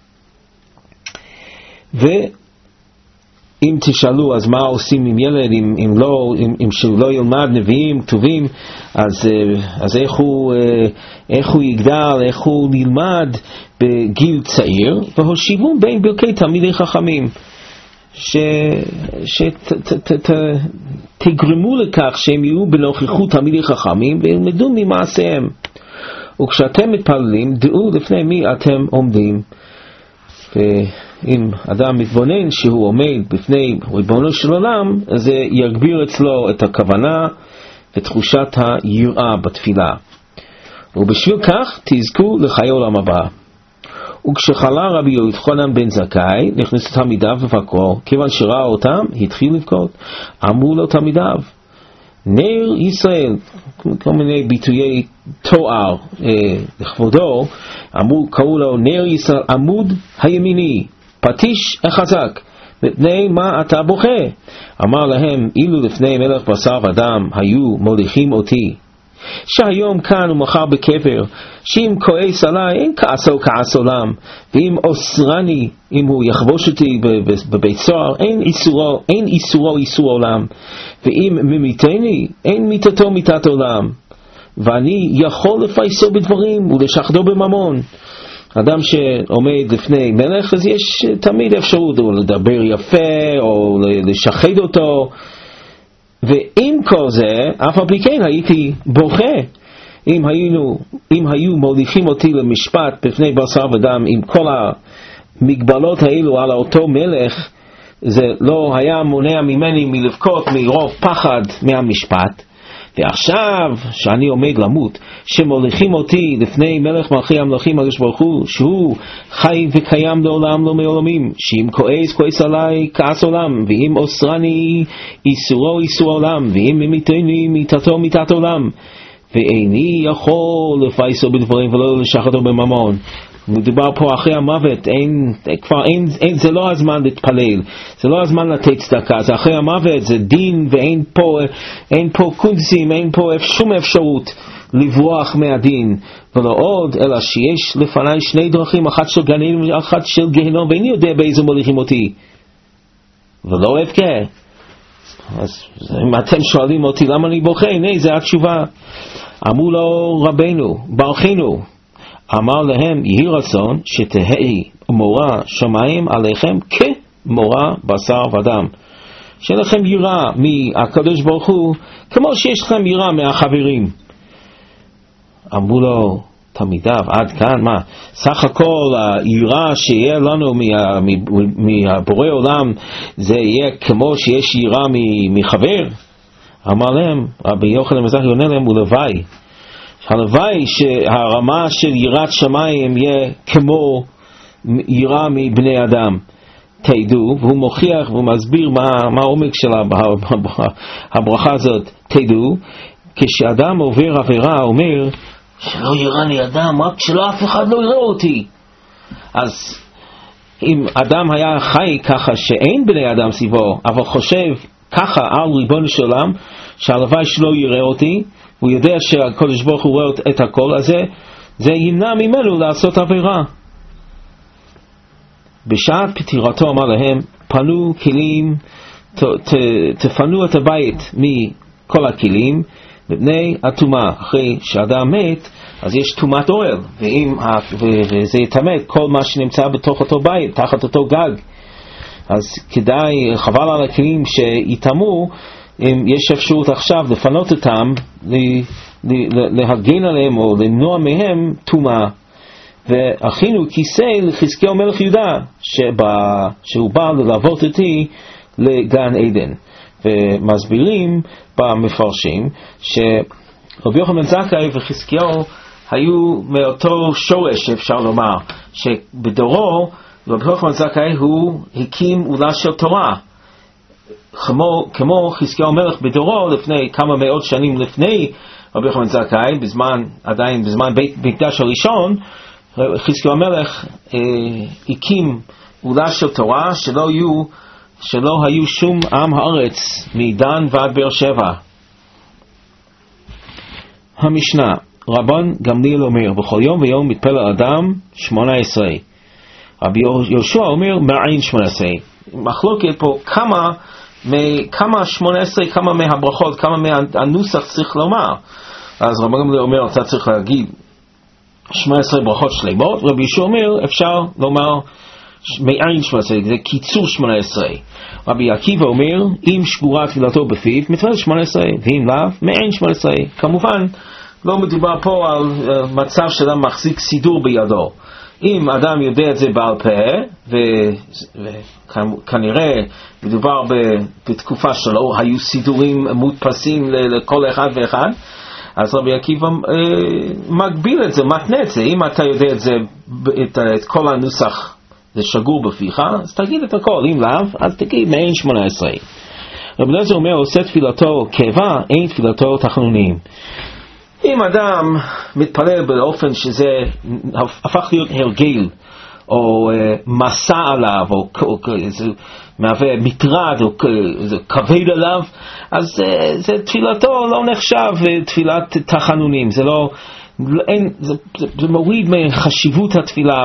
ואם תשאלו אז מה עושים עם ילד אם, אם, לא, אם, אם שהוא לא ילמד נביאים, כתובים, אז, אז איך, הוא, איך הוא יגדל, איך הוא נלמד בגיל צעיר? והושיבו בין ברכי תלמידי חכמים, שתגרמו לכך שהם יהיו בנוכחות תלמידי חכמים וילמדו ממעשיהם. וכשאתם מתפללים דעו לפני מי אתם עומדים. ואם אדם מתבונן שהוא עומד בפני ריבונו של עולם, אז זה יגביר אצלו את הכוונה ותחושת היראה בתפילה, ובשביל כך תזכו לחיי עולם הבא. וכשחלה רבי יוחנן בן זכאי נכנסו תלמידיו לבקרו, כיוון שראה אותם התחיל לבכות. אמרו לו תלמידיו, נר ישראל, כל מיני ביטויי תואר אה, לכבודו, אמרו, קראו לו נר ישראל עמוד הימיני, פטיש החזק, מפני מה אתה בוכה? אמר להם, אילו לפני מלך בשר ודם היו מוליכים אותי, שהיום כאן ומחר בקבר, שאם כועס עליי אין כעסו כעס עולם, ואם אוסרני, אם הוא יחבוש אותי בבית סוהר, אין איסורו, אין איסורו איסור עולם, ואם ממיתני אין מיתתו מיתת עולם, ואני יכול לפייסו בדברים ולשחדו בממון. אדם שעומד לפני מלך, אז יש תמיד אפשרות או לדבר יפה או לשחד אותו, ועם כל זה, אף על פי כן הייתי בוכה. אם, היינו, אם היו מוליכים אותי למשפט בפני בשר ודם עם כל המגבלות האלו על אותו מלך, זה לא היה מונע ממני מלבכות מרוב פחד מהמשפט. ועכשיו שאני עומד למות, שמוליכים אותי לפני מלך מלכי המלכים הקדוש ברוך הוא, שהוא חי וקיים לעולם לא מעולמים, שאם כועס כועס עליי כעס עולם, ואם אוסרני איסורו איסור עולם, ואם ממיתני מיתתו מיתת עולם, ואיני יכול לפייסו בדברים ולא לשחטו בממון. מדובר פה אחרי המוות, אין, כבר אין, אין, זה לא הזמן להתפלל, זה לא הזמן לתת צדקה, זה אחרי המוות, זה דין, ואין פה, אין פה קונצים, אין פה שום אפשרות לברוח מהדין, ולא עוד, אלא שיש לפני שני דרכים, אחת של גן עדן ואחת של גיהנום, ואיני יודע באיזה מוליכים אותי, ולא אבכה. אז אם אתם שואלים אותי למה אני בוכה, הנה זה התשובה. אמרו לו רבנו, ברכנו. אמר להם, יהי רצון שתהי מורה שמיים עליכם כמורה בשר ודם, שיהיה לכם יראה מהקדוש ברוך הוא כמו שיש לכם יראה מהחברים. אמרו לו תלמידיו, עד כאן מה? סך הכל היראה שיהיה לנו מהבורא עולם זה יהיה כמו שיש יראה מחבר? אמר להם, רבי יוחנן בן זכאי עונה להם, ולוואי הלוואי שהרמה של יראת שמיים יהיה כמו יראה מבני אדם. תדעו, והוא מוכיח והוא מסביר מה, מה העומק של הברכה הזאת. תדעו, כשאדם עובר עבירה אומר שלא יראני אדם, רק שלא אף אחד לא יראה אותי. אז אם אדם היה חי ככה שאין בני אדם סביבו, אבל חושב ככה על ריבונו של עולם, שהלוואי שלא יראה אותי, הוא יודע שהקדוש ברוך הוא רואה את הכל, אז זה, זה ימנע ממנו לעשות עבירה. בשעת פטירתו אמר להם, פנו כלים, ת, ת, תפנו את הבית מכל הכלים, מפני הטומאה. אחרי שאדם מת, אז יש טומאת אוהל, ואם, וזה יתמת כל מה שנמצא בתוך אותו בית, תחת אותו גג. אז כדאי, חבל על הכלים שיתמו, אם יש אפשרות עכשיו לפנות אותם להגן עליהם או למנוע מהם טומאה. ואחינו כיסא לחזקיהו מלך יהודה, שבא, שהוא בא ללוות אותי לגן עדן. ומסבירים במפרשים שרבי יוחנן בן זכאי וחזקיהו היו מאותו שורש, אפשר לומר, שבדורו רבי יוחנן בן זכאי הוא הקים אולה של תורה, כמו, כמו חזקיהו מלך בדורו לפני כמה מאות שנים לפני רבי יוחנן בן זכאי, בזמן, עדיין בזמן בית מקדש הראשון, חזקיהו המלך אה, הקים אולה של תורה שלא היו, שלא היו שום עם הארץ מדן ועד באר שבע. המשנה, רבן גמליאל אומר, בכל יום ויום מתפלל אדם שמונה עשרה. רבי יהושע אומר, מעין שמונה עשרה. מחלוקת פה כמה, כמה שמונה עשרה, כמה מהברכות, כמה מהנוסח צריך לומר. אז רבן גמליאל אומר, אתה צריך להגיד שמונה עשרה ברכות שלמות, רבי יהושע אומר, אפשר לומר מעין שמונה עשרה, זה קיצור שמונה עשרה. רבי עקיבא אומר, אם שבורה תפילתו בפיו, מתפלל שמונה עשרה, ואם לאו, מעין שמונה עשרה. כמובן, לא מדובר פה על uh, מצב שאדם מחזיק סידור בידו. אם אדם יודע את זה בעל פה, וכנראה מדובר בתקופה שלו, היו סידורים מודפסים לכל אחד ואחד, אז רבי עקיבא אה, מגביל את זה, מתנה את זה. אם אתה יודע את זה, את, את כל הנוסח זה שגור בפיך, אז תגיד את הכל. אם לאו, אז תגיד מעין שמונה עשרה. רבי אליעזר אומר, עושה תפילתו קבע, אין תפילתו תחנונים. אם אדם מתפלל באופן שזה הפך להיות הרגל, או uh, מסע עליו, או, או, או זה מהווה מטרד, או זה כבד עליו, אז uh, זה תפילתו לא נחשב תפילת תחנונים. זה לא, אין, זה, זה, זה מוריד מחשיבות התפילה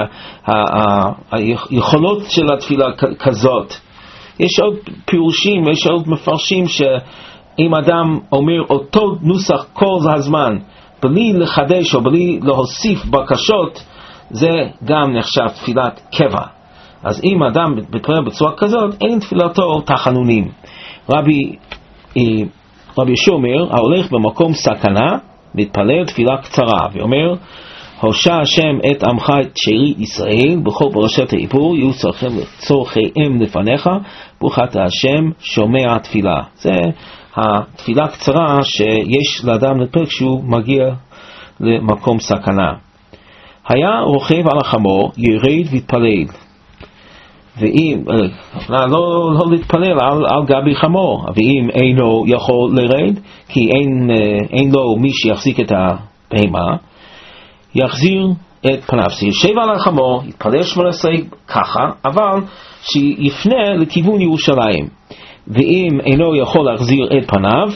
והיכולות וה, של התפילה כזאת. יש עוד פירושים, יש עוד מפרשים שאם אדם אומר אותו נוסח כל הזמן, בלי לחדש או בלי להוסיף בקשות, זה גם נחשב תפילת קבע. אז אם אדם מתפלל בצורה כזאת, אין תפילתו תחנונים. רבי, רבי יהושע אומר, ההולך במקום סכנה, מתפלל תפילה קצרה, ואומר, הושע השם את עמך את שארית ישראל, בכל פרשת העיבור, יהיו צורכיהם לפניך, ברוך אתה השם שומע תפילה. זה התפילה קצרה שיש לאדם להתפלל כשהוא מגיע למקום סכנה. היה רוכב על החמור, ירד והתפלל. ואם, לא, לא, לא להתפלל על, על גבי חמור, ואם אינו יכול לרד, כי אין, אין לו מי שיחזיק את הבהמה, יחזיר את פניו. שישב על החמור, יתפלל שמונה עשרה ככה, אבל שיפנה לכיוון ירושלים. ואם אינו יכול להחזיר את פניו,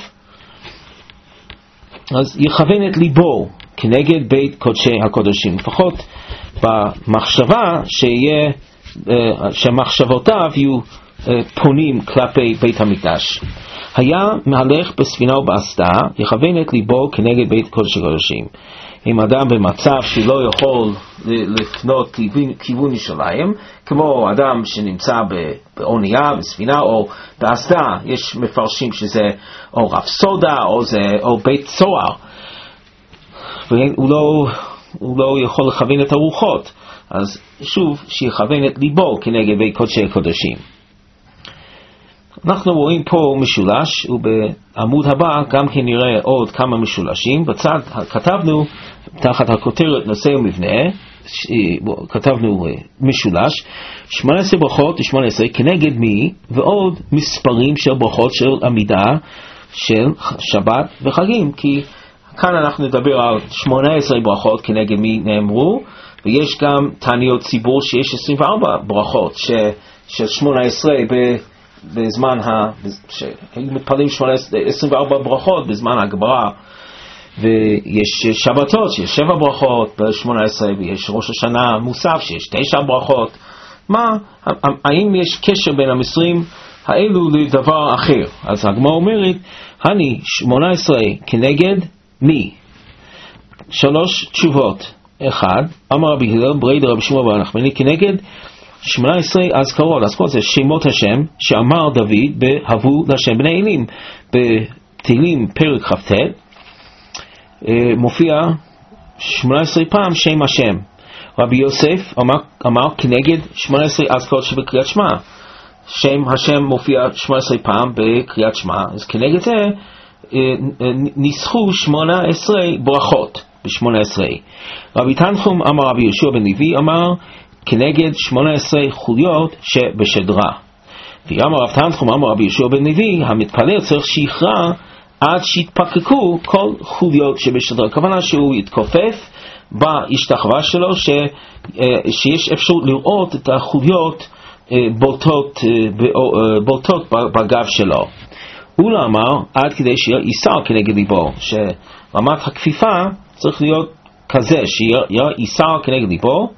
אז יכוון את ליבו כנגד בית קודשי הקודשים. לפחות במחשבה שיהיה, שמחשבותיו יהיו פונים כלפי בית המקדש. היה מהלך בספינה ובאסדה, יכוון את ליבו כנגד בית קודשי הקודשים. אם אדם במצב שלא יכול לפנות כיוון ירושלים, כמו אדם שנמצא באונייה, בספינה או באסדה, יש מפרשים שזה או רפסודה או, זה, או בית צוהר, והוא לא, הוא לא יכול לכוון את הרוחות, אז שוב שיכוון את ליבו כנגד בית קודשי הקודשים. אנחנו רואים פה משולש, ובעמוד הבא גם כן נראה עוד כמה משולשים. בצד כתבנו תחת הכותרת נושא ומבנה, כתבנו משולש, שמונה עשרה ברכות ו-שמונה עשרה כנגד מי, ועוד מספרים של ברכות של עמידה של שבת וחגים, כי כאן אנחנו נדבר על שמונה עשרה ברכות כנגד מי נאמרו, ויש גם תעניות ציבור שיש עשרים וארבע ברכות ש, של שמונה עשרה ב... בזמן ה... שהיו מתפללים עשרים וארבע ברכות בזמן הגברה, ויש שבתות שיש שבע ברכות ב-שמונה עשרה, ויש ראש השנה מוסף שיש תשע ברכות. מה, האם יש קשר בין המסרים האלו לדבר אחר? אז הגמרא אומרת, הני שמונה עשרה כנגד מי? שלוש תשובות. אחד, אמר רבי הלל ברי דרבי שמעון בר נחמני, כנגד שמונה עשרה אזכרות. אזכרות זה שמות השם שאמר דוד בהבו לשם בני אלים בתהילים פרק כ"ט. מופיע שמונה עשרה פעם שם השם. רבי יוסף אמר, אמר כנגד שמונה עשרה אזכרות שבקריאת שמע. שם השם מופיע שמונה עשרה פעם בקריאת שמע, אז כנגד זה ניסחו שמונה עשרה ברכות ב-שמונה עשרה. רבי תנחום אמר רבי יהושע בן לוי אמר כנגד שמונה עשרה חוליות שבשדרה. ואמר רב תנחום אמר רבי יהושע בן לוי המתפלל צריך שיכרע עד שיתפקקו כל חוליות שבשדרה. הכוונה שהוא יתכופף בהשתחווה שלו, ש, שיש אפשרות לראות את החוליות בולטות, בולטות בגב שלו. אולה אמר עד כדי שיסר כנגד ליבו, שרמת הכפיפה צריך להיות כזה שיסר כנגד ליבו.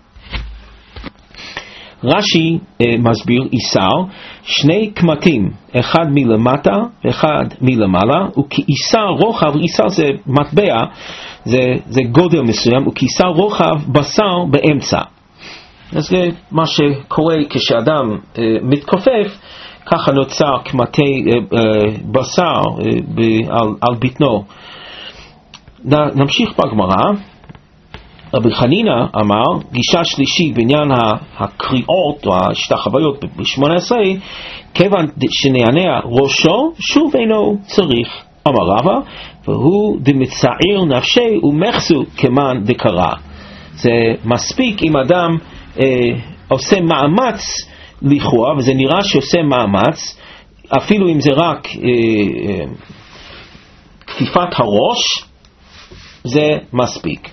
רש"י מסביר איסר שני קמטים, אחד מלמטה ואחד מלמעלה, וכאיסר רוחב, איסר זה מטבע, זה, זה גודל מסוים, וכאיסר רוחב בשר באמצע. אז זה מה שקורה כשאדם אה, מתכופף, ככה נוצר קמטי אה, אה, בשר אה, ב, על, על בטנו. נמשיך בגמרא. רבי חנינא אמר, גישה שלישית בעניין הקריאות או ההשתחוויות ב-שמונה עשרה, כיוון שנענע ראשו, שוב אינו צריך. אמר רבא, והוא דמצער נפשי ומחסו כמן דקרא. זה מספיק אם אדם אה, עושה מאמץ לכאורה, וזה נראה שעושה מאמץ, אפילו אם זה רק אה, אה, כפיפת הראש, זה מספיק.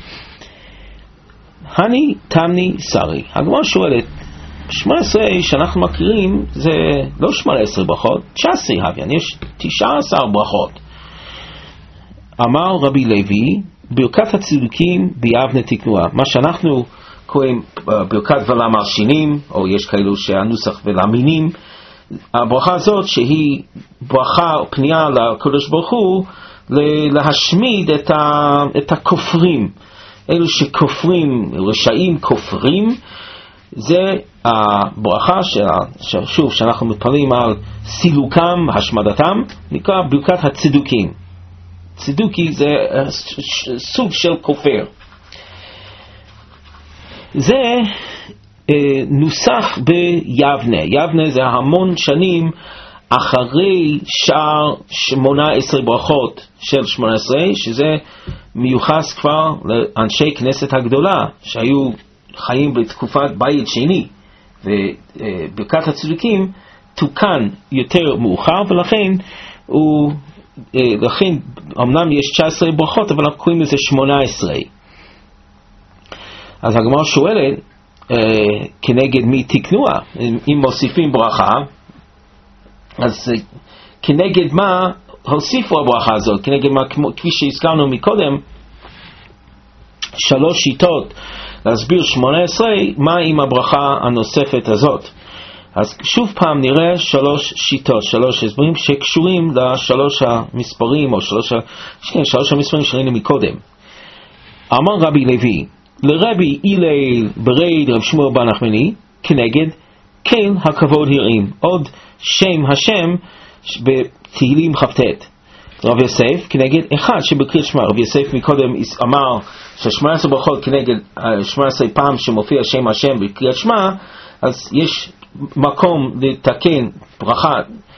הני תמני שרי. הגמרא שואלת, שמונה עשרה שאנחנו מכירים זה לא שמונה עשרה ברכות, תשע עשרה הוויין, יש תשע עשרה ברכות. אמר רבי לוי, ברכת הצדוקים ביבנה תקנוה. מה שאנחנו קוראים ברכת ולמלשינים, או יש כאלו שהנוסח ולמינים, הברכה הזאת שהיא ברכה פנייה לקדוש ברוך הוא להשמיד את, ה, את הכופרים. אלו שכופרים, רשעים כופרים, זה הברכה ששוב שאנחנו מתפללים על סילוקם, השמדתם, נקרא ברכת הצדוקים. צדוקי זה סוג של כופר. זה אה, נוסח ביבנה. יבנה זה המון שנים אחרי שאר שמונה עשרה ברכות של שמונה עשרה, שזה מיוחס כבר לאנשי כנסת הגדולה שהיו חיים בתקופת בית שני, וברכת הצדוקים תוקן יותר מאוחר, ולכן הוא, לכן אמנם יש תשע עשרה ברכות, אבל אנחנו קוראים לזה שמונה עשרה. אז הגמרא שואלת כנגד מי תקנוה, אם מוסיפים ברכה, אז כנגד מה הוסיפו הברכה הזאת, כנגד מה, כפי שהזכרנו מקודם, שלוש שיטות להסביר שמונה עשרה, מה עם הברכה הנוספת הזאת. אז שוב פעם נראה שלוש שיטות, שלוש הסברים שקשורים לשלוש המספרים, או שלוש, כן, שלוש המספרים שראינו מקודם. אמר רבי לוי, לרבי אילל ברד רב שמואל בר נחמני, כנגד כל הכבוד הרעים. עוד שם השם בתהילים כ"ט. רב יוסף כנגד אחד שבקריאת שמע. רב יוסף מקודם אמר ש-שמונה עשרה ברכות כנגד שמונה עשרה פעם שמופיע שם השם בקריאת שמע, אז יש מקום לתקן ברכה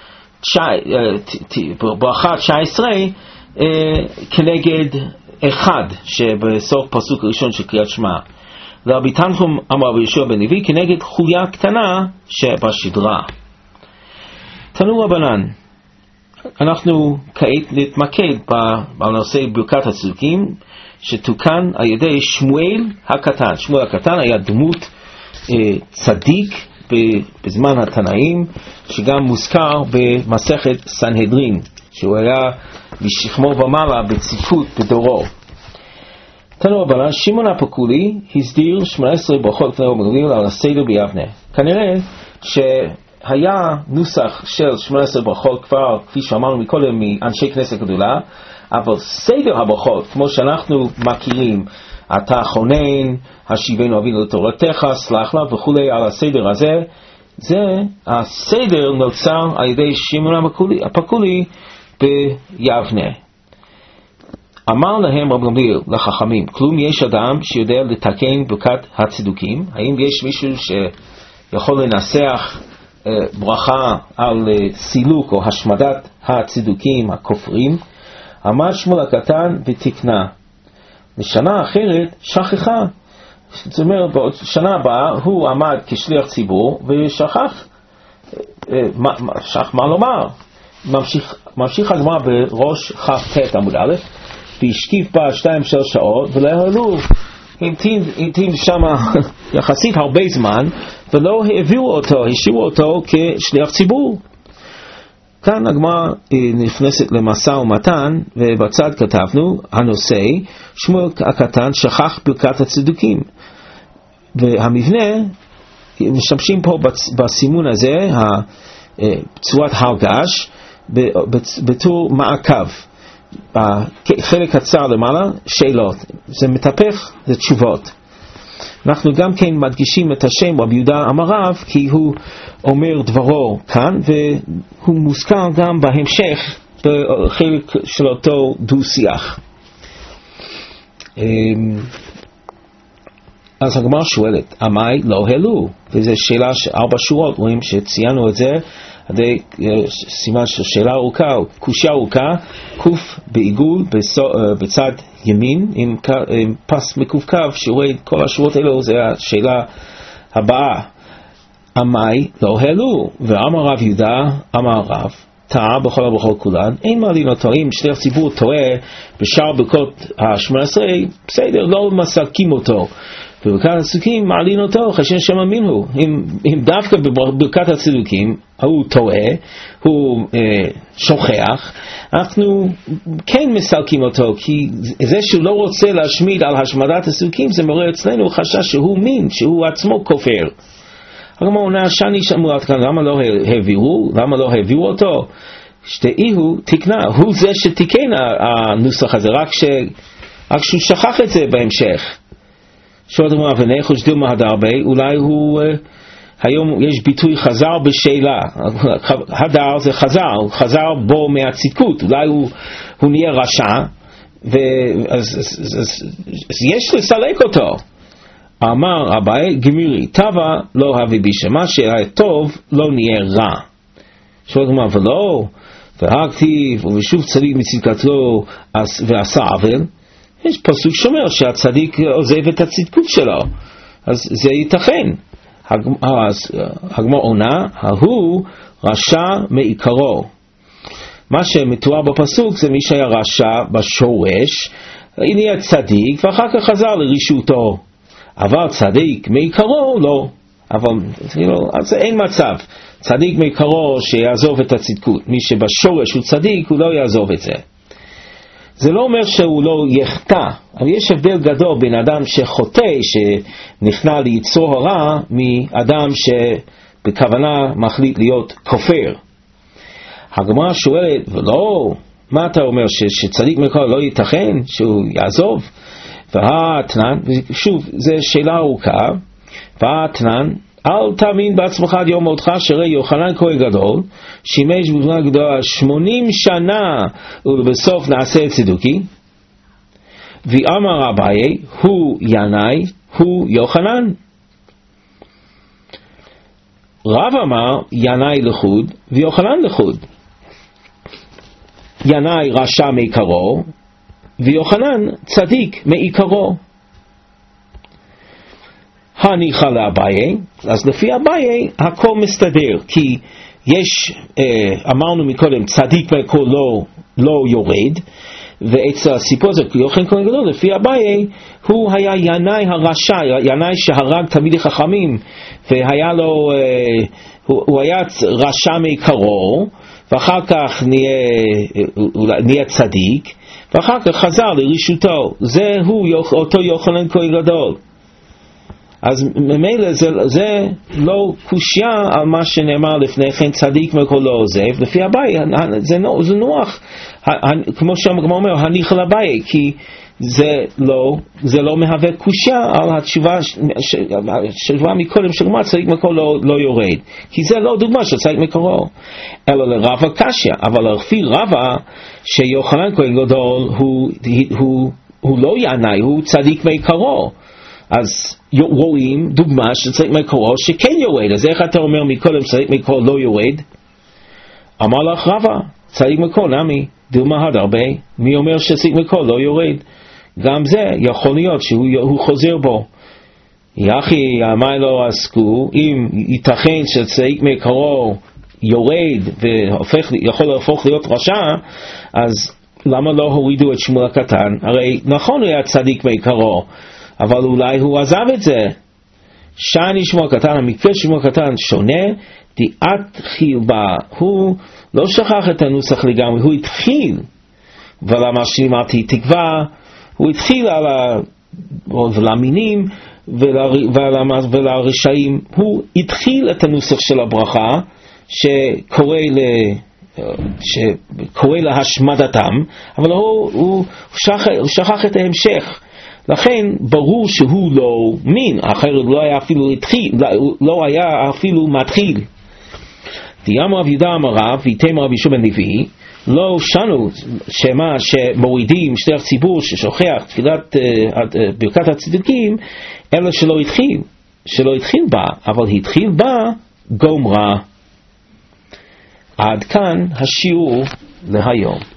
ברכה תשע עשרה כנגד אחד שבסוף פסוק ראשון של קריאת שמע. ורבי תנחום אמר רבי יהושע בן לוי כנגד חוליה קטנה שבשדרה. תנו רבנן, אנחנו כעת נתמקד בנושא ברכת הצדוקים שתוקן על ידי שמואל הקטן. שמואל הקטן היה דמות אה, צדיק בזמן התנאים, שגם מוזכר במסכת סנהדרין, שהוא היה בשכמו ומעלה בצדקות בדורו. תנו רבנן, שמעון הפקולי הסדיר שמונה עשרה ברכות לפני ומגליל על הסדר ביבנה. כנראה ש היה נוסח של שמונה עשרה ברכות כבר, כפי שאמרנו מקודם, מאנשי כנסת גדולה, אבל סדר הברכות, כמו שאנחנו מכירים, אתה חונן, השיבנו אבינו לתורתך, סלח לה וכו', על הסדר הזה, זה הסדר נוצר על ידי שמעון הפקולי, הפקולי ביבנה. אמר להם רב גמליאל לחכמים, כלום יש אדם שיודע לתקן ברכת הצדוקים? האם יש מישהו שיכול לנסח אה, ברכה על אה, סילוק או השמדת הצדוקים הכופרים? אמר שמואל הקטן ותקנה. לשנה אחרת שכחה. זאת אומרת, בשנה הבאה הוא עמד כשליח ציבור ושכח אה, מה, שכח מה לומר. ממשיך, ממשיך הגמרא בראש כ"ט עמוד א', והשקיף בה שתיים שלוש שעות ולא העלו, המתין, המתין שם יחסית הרבה זמן ולא העבירו אותו, השאירו אותו כשליח ציבור. כאן הגמרא נכנסת למשא ומתן, ובצד כתבנו הנושא שמואל הקטן שכח ברכת הצדוקים, והמבנה משתמשים פה בסימון הזה בצורת הרגש בתור מעקב. בחלק קצר למעלה שאלות, זה מתהפך, זה תשובות. אנחנו גם כן מדגישים את השם רבי יהודה אמר רב, כי הוא אומר דברו כאן, והוא מוזכר גם בהמשך בחלק של אותו דו שיח. אז הגמרא שואלת, עמי לא העלו? וזו שאלה של ארבע שורות, רואים שציינו את זה עדי סימן של שאלה ארוכה, קושיה ארוכה, קוף בעיגול בצד ימין עם, עם פס מקווקו שרואה כל השורות האלו. זה השאלה הבאה. עמי לא העלו? ואמר רב יהודה אמר רב טעה בכל ובכל כולן, אין מעלין אותו. אם שליח ציבור טועה בשאר ברכות ה-שמונה עשרה, בסדר, לא מסלקים אותו. בברכת הצדוקים מעלין אותו חשן שמא מינו. אם, אם דווקא בברכת הצדוקים הוא טועה, הוא אה, שוכח, אנחנו כן מסלקים אותו, כי זה שהוא לא רוצה להשמיד על השמדת הצדוקים, זה מראה אצלנו חשש שהוא מין, שהוא עצמו כופר. הגמרא עונה, שאני שמעו עד כאן, למה לא העבירו? למה לא העבירו אותו? שתהיהו תקנה, הוא זה שתיקן הנוסח הזה, רק, ש, רק שהוא שכח את זה בהמשך. שואלת אמרה, ונחוש דילמה הדרבה, אולי הוא, היום יש ביטוי חזר בשאלה, הדר זה חזר, הוא חזר בו מהצדקות, אולי הוא, הוא נהיה רשע, ואז, אז, אז, אז יש לסלק אותו. אמר אביי, גמירי, טבע לא הביא בישה, מה שהיה טוב לא נהיה רע. שואלת אמרה, ולא, והכתיב, ובשוב צדיק מצדקתו ועשה עוול, יש פסוק שאומר שהצדיק עוזב את הצדקות שלו, אז זה ייתכן. הגמרא עונה, ההוא רשע מעיקרו. מה שמתואר בפסוק זה מי שהיה רשע בשורש, נהיה צדיק ואחר כך חזר לרשעותו. אבל צדיק מעיקרו לא. אבל אז אין מצב צדיק מעיקרו שיעזוב את הצדקות. מי שבשורש הוא צדיק הוא לא יעזוב את זה. זה לא אומר שהוא לא יחטא, אבל יש הבדל גדול בין אדם שחוטא, שנכנע ליצור הרע, מאדם שבכוונה מחליט להיות כופר. הגמרא שואלת, ולא, מה אתה אומר, ש, שצדיק מקור לא ייתכן שהוא יעזוב? והתנן, ושוב, זו שאלה ארוכה, והתנן, אל תאמין בעצמך עד יום מותך, שראה יוחנן כהן גדול שימש בבחינה גדולה שמונים שנה ובסוף נעשה צדוקי. ואמר אביי, הוא ינאי, הוא יוחנן. רב אמר ינאי לחוד ויוחנן לחוד. ינאי רשע מעיקרו ויוחנן צדיק מעיקרו. הניחה לאביי, אז לפי אביי הכל מסתדר, כי יש, אמרנו מקודם, צדיק מעיקרו לא, לא יורד, ואצל הסיפור זה יוחנן כהן גדול, לפי אביי הוא היה ינאי הרשע, ינאי שהרג תלמידי חכמים, והיה לו, הוא, הוא היה רשע מעיקרו, ואחר כך נהיה, נהיה צדיק, ואחר כך חזר לרשעותו. זה הוא אותו יוחנן כהן גדול. אז ממילא זה, זה לא קושיה על מה שנאמר לפני כן, צדיק מעיקרו לא עוזב. לפי אביי זה, זה נוח, כמו שהגמרא אומר, הניחה לאביי, כי זה לא, זה לא מהווה קושיה על התשובה, התשובה מקודם שלמה צדיק מקור לא, לא יורד, כי זה לא דוגמה של צדיק מקורו, אלא לרבה קשיה. אבל לפי רבה שיוחנן כהן גדול הוא, הוא, הוא לא ינאי, הוא צדיק מקורו, אז רואים דוגמה של צדיק מקורו שכן יורד. אז איך אתה אומר מקודם צדיק מקורו לא יורד? אמר לך רבה צדיק מקור נמי דילמה עד הרבה, מי אומר שצדיק מקור לא יורד? גם זה יכול להיות שהוא חוזר בו. יחי מה לא עסקו, אם ייתכן שצדיק מקורו יורד ויכול להפוך להיות רשע, אז למה לא הורידו את שמואל הקטן? הרי נכון הוא היה צדיק מקורו, אבל אולי הוא עזב את זה. שאני שמואל הקטן, המקרה שמואל הקטן שונה, דעת חיל בה, הוא לא שכח את הנוסח לגמרי, הוא התחיל, ולמה שאמרתי תקווה, הוא התחיל על המינים ולרשעים, הוא התחיל את הנוסח של הברכה שקורא, ל, שקורא להשמדתם, אבל הוא, הוא, שכח, הוא שכח את ההמשך. לכן ברור שהוא לא מין, אחרת לא היה אפילו התחיל, לא היה אפילו מתחיל. דיאמר רב יהודה אמר רב, ויתם רב יהושע בן לוי, לא שנו שמה שמורידים שליח ציבור ששוכח תפילת uh, ברכת הצדיקים, אלא שלא התחיל, שלא התחיל בה, אבל התחיל בה גומרה. עד כאן השיעור להיום.